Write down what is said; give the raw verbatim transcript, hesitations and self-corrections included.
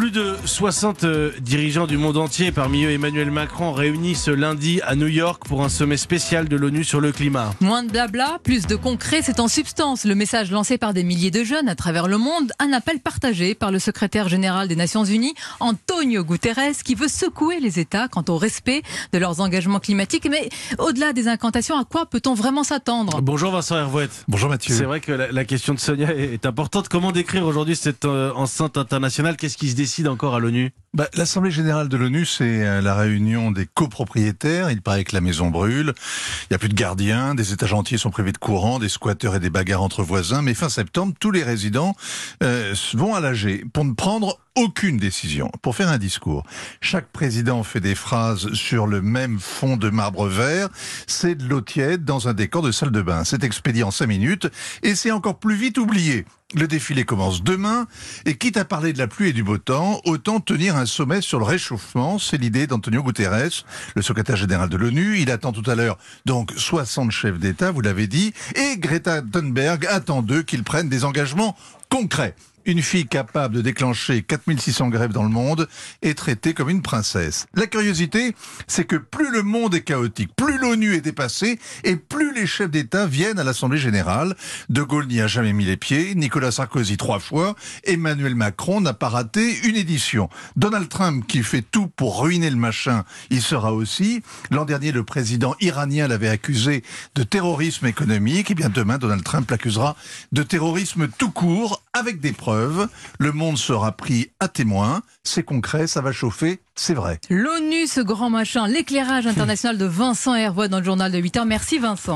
Plus de soixante euh, dirigeants du monde entier, parmi eux Emmanuel Macron, réunis ce lundi à New York pour un sommet spécial de l'ONU sur le climat. Moins de blabla, plus de concret, c'est en substance le message lancé par des milliers de jeunes à travers le monde, un appel partagé par le secrétaire général des Nations Unies, Antonio Guterres, qui veut secouer les États quant au respect de leurs engagements climatiques. Mais au-delà des incantations, à quoi peut-on vraiment s'attendre ? Bonjour Vincent Hervouette. Bonjour Mathieu. C'est vrai que la, la question de Sonia est, est importante. Comment décrire aujourd'hui cette euh, enceinte internationale ? Qu'est-ce qui se décide encore à l'ONU ? Bah, L'Assemblée Générale de l'ONU, c'est euh, la réunion des copropriétaires. Il paraît que la maison brûle. Il n'y a plus de gardiens. Des étages entiers sont privés de courant, des squatteurs et des bagarres entre voisins. Mais fin septembre, tous les résidents euh, vont à l'A G pour ne prendre aucune décision, pour faire un discours. Chaque président fait des phrases sur le même fond de marbre vert. C'est de l'eau tiède dans un décor de salle de bain. C'est expédié en cinq minutes et c'est encore plus vite oublié. Le défilé commence demain et quitte à parler de la pluie et du beau temps, autant tenir un sommet sur le réchauffement. C'est l'idée d'Antonio Guterres, le secrétaire général de l'ONU. Il attend tout à l'heure donc soixante chefs d'État, vous l'avez dit, et Greta Thunberg attend d'eux qu'ils prennent des engagements concrets. Une fille capable de déclencher quatre mille six cents grèves dans le monde est traitée comme une princesse. La curiosité, c'est que plus le monde est chaotique, plus l'ONU est dépassée et plus les chefs d'État viennent à l'Assemblée Générale. De Gaulle n'y a jamais mis les pieds, Nicolas Sarkozy trois fois, Emmanuel Macron n'a pas raté une édition. Donald Trump, qui fait tout pour ruiner le machin, il sera aussi. L'an dernier, le président iranien l'avait accusé de terrorisme économique. Et bien demain, Donald Trump l'accusera de terrorisme tout court, avec des preuves. Le monde sera pris à témoin. C'est concret, ça va chauffer, c'est vrai. L'ONU, ce grand machin, l'éclairage international de Vincent Hervouette dans le journal de huit heures. Merci Vincent.